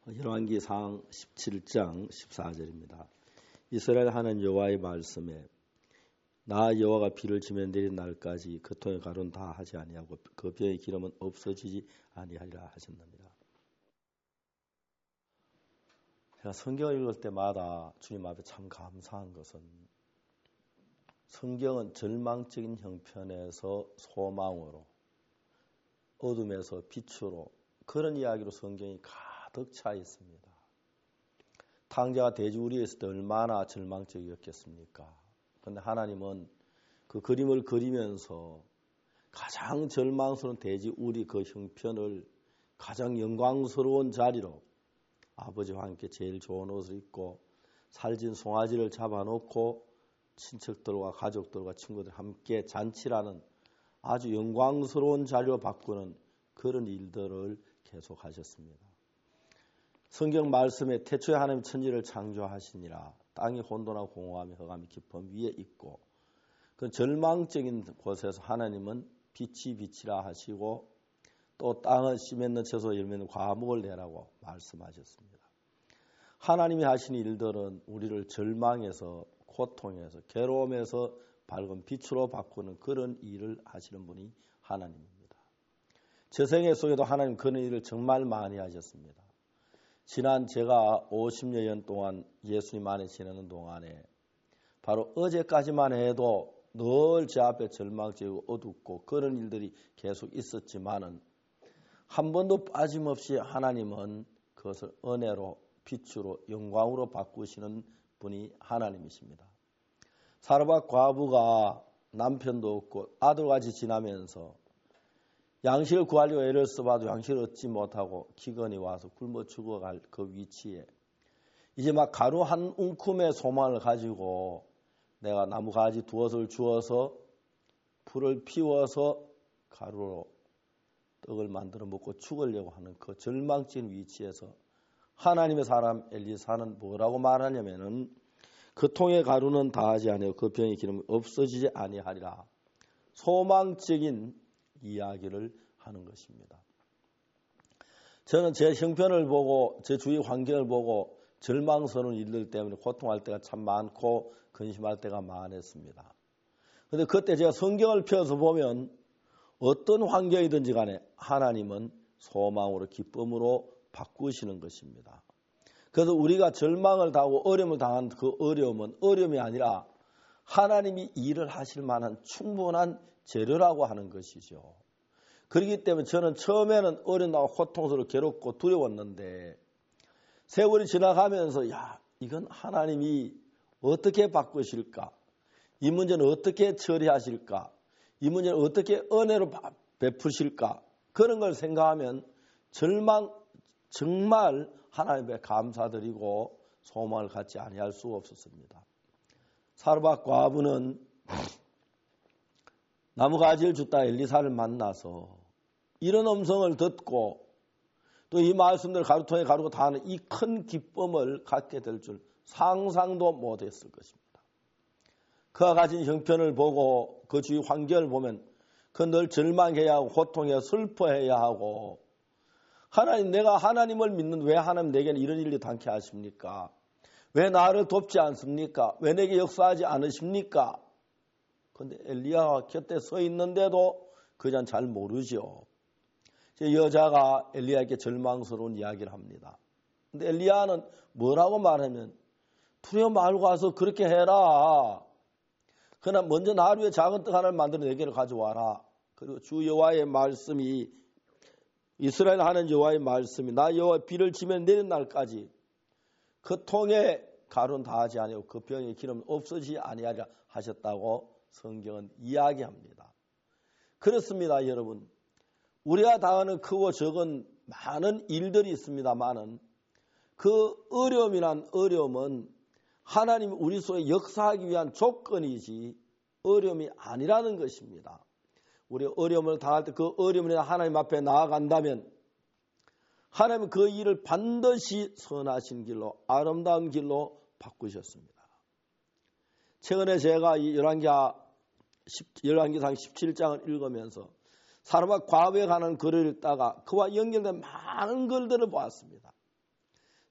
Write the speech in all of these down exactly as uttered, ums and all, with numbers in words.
열왕기상 십칠 장 십사 절입니다. 이스라엘 하나님 여호와의 말씀에 나 여호와가 비를 지면 내린 날까지 그 통에 가루는 다 하지 아니하고 그 병의 기름은 없어지지 아니하리라 하셨습니다. 제가 성경을 읽을 때마다 주님 앞에 참 감사한 것은 성경은 절망적인 형편에서 소망으로, 어둠에서 빛으로, 그런 이야기로 성경이 가득 차 있습니다. 탕자가 돼지우리에 있을 때 얼마나 절망적이었겠습니까? 그런데 하나님은 그 그림을 그리면서 가장 절망스러운 돼지우리 그 형편을 가장 영광스러운 자리로 아버지와 함께 제일 좋은 옷을 입고 살진 송아지를 잡아놓고 친척들과 가족들과 친구들 함께 잔치라는 아주 영광스러운 자리로 바꾸는 그런 일들을 계속하셨습니다. 성경 말씀에 태초에 하나님 천지를 창조하시니라 땅이 혼돈하고 공허하며 흑암이 깊음 위에 있고 그 절망적인 곳에서 하나님은 빛이 빛이라 하시고 또 땅은 씨 맺는 채소 열 맺는 과목을 내라고 말씀하셨습니다. 하나님이 하신 일들은 우리를 절망에서 고통에서 괴로움에서 밝은 빛으로 바꾸는 그런 일을 하시는 분이 하나님입니다. 제 생애 속에도 하나님 그런 일을 정말 많이 하셨습니다. 지난 제가 오십여 년 동안 예수님 안에 지내는 동안에 바로 어제까지만 해도 늘 제 앞에 절망적이고 어둡고 그런 일들이 계속 있었지만은 한 번도 빠짐없이 하나님은 그것을 은혜로 빛으로 영광으로 바꾸시는 분이 하나님이십니다. 사르밧 과부가 남편도 없고 아들같이 지나면서 양식을 구하려고 애를 써봐도 양식을 얻지 못하고 기근이 와서 굶어 죽어갈 그 위치에 이제 막 가루 한 움큼의 소망을 가지고 내가 나무가지 두엇을 주어서 불을 피워서 가루로 떡을 만들어 먹고 죽으려고 하는 그 절망적인 위치에서 하나님의 사람 엘리사는 뭐라고 말하냐면은 그 통의 가루는 다하지 아니하고 그 병의 기름이 없어지지 아니하리라. 소망적인 이야기를 하는 것입니다. 저는 제 형편을 보고 제 주위 환경을 보고 절망스러운 일들 때문에 고통할 때가 참 많고 근심할 때가 많았습니다. 그런데 그때 제가 성경을 펴서 보면 어떤 환경이든지 간에 하나님은 소망으로 기쁨으로 바꾸시는 것입니다. 그래서 우리가 절망을 당하고 어려움을 당한 그 어려움은 어려움이 아니라 하나님이 일을 하실 만한 충분한 재료라고 하는 것이죠. 그렇기 때문에 저는 처음에는 어렵고 고통스럽고 괴롭고 두려웠는데 세월이 지나가면서 야, 이건 하나님이 어떻게 바꾸실까? 이 문제는 어떻게 처리하실까? 이 문제는 어떻게 은혜로 베푸실까? 그런 걸 생각하면 절망, 정말 하나님께 감사드리고 소망을 갖지 아니할 수가 없었습니다. 사르밧 과부는 나무가지를 줍다 엘리사를 만나서 이런 음성을 듣고 또 이 말씀들 가루통에 가루가 다 하는 이 큰 기쁨을 갖게 될 줄 상상도 못했을 것입니다. 그가 가진 형편을 보고 그 주위 환경을 보면 그 늘 절망해야 하고 고통해야 슬퍼해야 하고 하나님 내가 하나님을 믿는 왜 하나님 내게는 이런 일이 당케 하십니까? 왜 나를 돕지 않습니까? 왜 내게 역사하지 않으십니까? 그런데 엘리야가 곁에 서 있는데도 그냥 잘 모르죠. 여자가 엘리야에게 절망스러운 이야기를 합니다. 그런데 엘리야는 뭐라고 말하면 두려워 말고 와서 그렇게 해라. 그러나 먼저 나를 위해 작은 떡 하나를 만들어 내게로 가져와라. 그리고 주 여호와의 말씀이 이스라엘 하는 여호와의 말씀이 나 여호와 비를 지면 내린 날까지 그 통에 가루는 다하지 아니하고 그 병의 기름은 없어지지 아니하리라 하셨다고 성경은 이야기합니다. 그렇습니다, 여러분. 우리가 당하는 크고 적은 많은 일들이 있습니다만은 그 어려움이란 어려움은 하나님이 우리 속에 역사하기 위한 조건이지 어려움이 아니라는 것입니다. 우리 어려움을 당할 때 그 어려움을 하나님 앞에 나아간다면 하나님은 그 일을 반드시 선하신 길로 아름다운 길로 바꾸셨습니다. 최근에 제가 이 열왕기하 열왕기상 십칠 장을 읽으면서 사르밧 과부에 관한 글을 읽다가 그와 연결된 많은 글들을 보았습니다.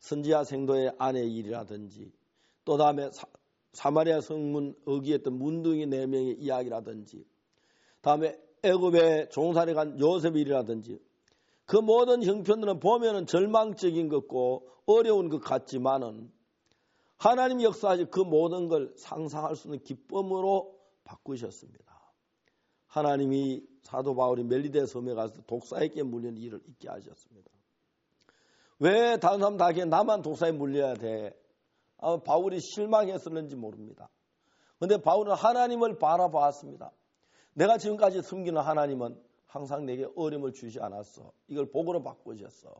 선지자 생도의 아내의 일이라든지 또 다음에 사, 사마리아 성문 어기했던 문둥이 네 명의 이야기라든지 다음에 애굽에 종살이 간 요셉의 일이라든지 그 모든 형편들은 보면은 절망적인 것고 어려운 것 같지만은 하나님 역사하신 그 모든 걸 상상할 수 있는 기쁨으로 바꾸셨습니다. 하나님이 사도 바울이 멜리데 섬에 가서 독사에게 물리는 일을 있게 하셨습니다. 왜 다른 사람 다 하기에 나만 독사에 물려야 돼? 아, 바울이 실망했었는지 모릅니다. 그런데 바울은 하나님을 바라보았습니다. 내가 지금까지 섬기는 하나님은 항상 내게 어려움을 주지 않았어. 이걸 복으로 바꾸셨어.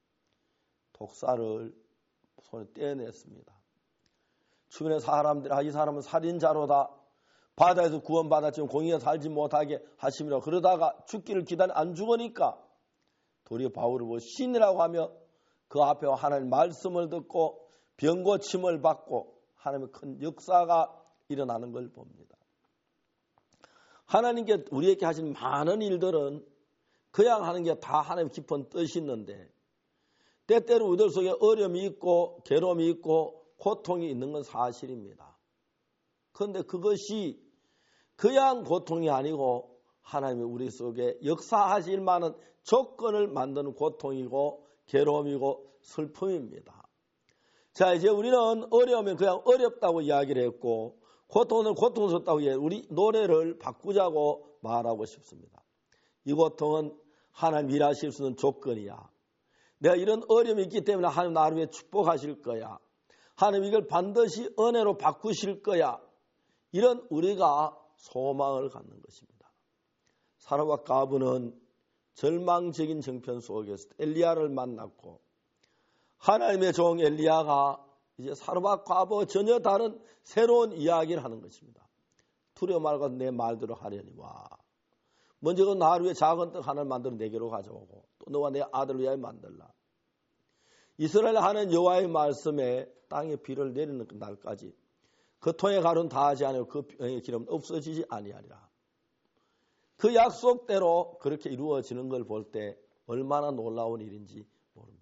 독사를 손에 떼어냈습니다. 주변의 사람들이 아, 이 사람은 살인자로다. 바다에서 구원받았지만 공의에 살지 못하게 하심이라. 그러다가 죽기를 기다려 안 죽으니까 도리어 바울을 보고 신이라고 하며 그 앞에 하나님 말씀을 듣고 병고침을 받고 하나님의 큰 역사가 일어나는 걸 봅니다. 하나님께 우리에게 하신 많은 일들은 그냥 하는 게 다 하나님 깊은 뜻이 있는데 때때로 우리들 속에 어려움이 있고 괴로움이 있고 고통이 있는 건 사실입니다. 그런데 그것이 그냥 고통이 아니고 하나님이 우리 속에 역사하실 만한 조건을 만드는 고통이고 괴로움이고 슬픔입니다. 자, 이제 우리는 어려우면 그냥 어렵다고 이야기를 했고 고통은 고통스럽다고 이야기해요. 우리 노래를 바꾸자고 말하고 싶습니다. 이 고통은 하나님 일하실 수 있는 조건이야. 내가 이런 어려움이 있기 때문에 하나님 나를 위해 축복하실 거야. 하나님 이걸 반드시 은혜로 바꾸실 거야. 이런 우리가 소망을 갖는 것입니다. 사라와 가브는 절망적인 정편 속에서 엘리야를 만났고 하나님의 종 엘리야가 이제 사라와 가브와 전혀 다른 새로운 이야기를 하는 것입니다. 두려워 말고 내 말대로 하려니와 먼저 그 나를 위해 작은 떡 하나를 만들어 내게로 가져오고 또 너와 내 아들을 위하여 만들라. 이스라엘 하는 여호와의 말씀에 땅에 비를 내리는 날까지 그 통에 가루는 다하지 아니하고 그 병의 기름은 없어지지 아니하리라. 그 약속대로 그렇게 이루어지는 걸 볼 때 얼마나 놀라운 일인지 모릅니다.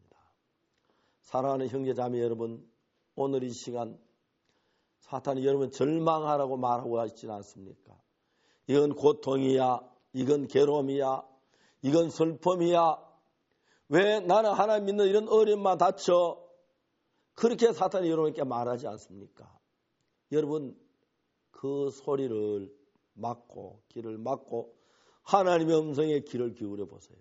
사랑하는 형제자매 여러분, 오늘 이 시간 사탄이 여러분 절망하라고 말하고 있지 않습니까? 이건 고통이야, 이건 괴로움이야, 이건 슬픔이야. 왜 나는 하나님 믿는 이런 어려움만 다쳐? 그렇게 사탄이 여러분께 말하지 않습니까? 여러분 그 소리를 막고 귀를 막고 하나님의 음성에 귀를 기울여 보세요.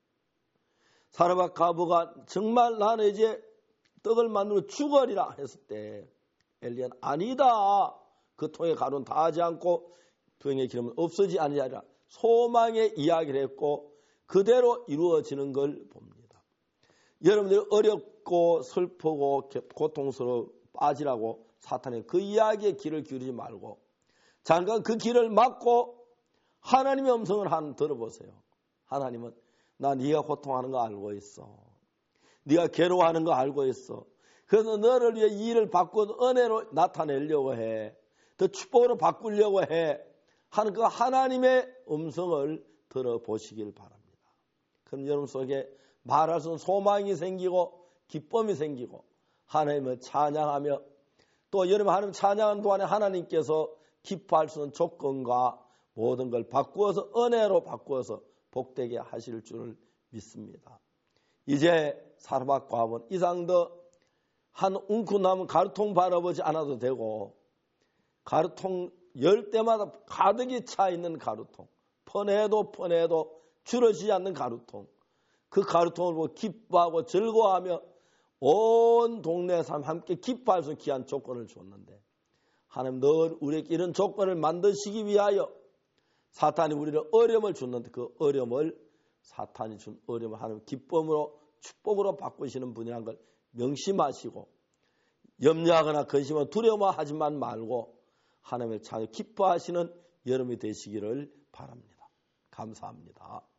사라와 가브가 정말 나는 이제 떡을 만들어 죽으리라 했을 때 엘리야는 아니다. 그 통에 가루는 다하지 않고 병의 기름은 없어지지 아니하리라. 소망의 이야기를 했고 그대로 이루어지는 걸 봅니다. 여러분들이 어렵고 슬프고 고통스러워 빠지라고 사탄이 그 이야기에 귀를 기울이지 말고 잠깐 그 길을 막고 하나님의 음성을 한 들어보세요. 하나님은 나 네가 고통하는 거 알고 있어. 네가 괴로워하는 거 알고 있어. 그래서 너를 위해 이 일을 바꿔 은혜로 나타내려고 해. 더 축복으로 바꾸려고 해. 하는 그 하나님의 음성을 들어보시길 바랍니다. 그럼 여러분 속에 말할 수 없는 소망이 생기고 기쁨이 생기고 하나님을 찬양하며 또 여러분 하나님 찬양하는 동안에 하나님께서 기뻐할 수 있는 조건과 모든 걸 바꾸어서 은혜로 바꾸어서 복되게 하실 줄을 믿습니다. 이제 사라와 가브는 이상 더 한 웅크 남은 가루통 바라보지 않아도 되고 가루통 열 때마다 가득이 차 있는 가루통, 퍼내도 퍼내도 줄어지지 않는 가루통, 그 가루통을 보고 기뻐하고 즐거워하며 온 동네 사람 함께 기뻐할 수 있는 귀한 조건을 줬는데 하나님 늘 우리에게 이런 조건을 만드시기 위하여 사탄이 우리를 어려움을 줬는데 그 어려움을 사탄이 준 어려움을 하나님 기쁨으로 축복으로 바꾸시는 분이라는 걸 명심하시고 염려하거나 근심하거나 두려워하지만 말고 하나님을 잘 기뻐하시는 여러분이 되시기를 바랍니다. 감사합니다.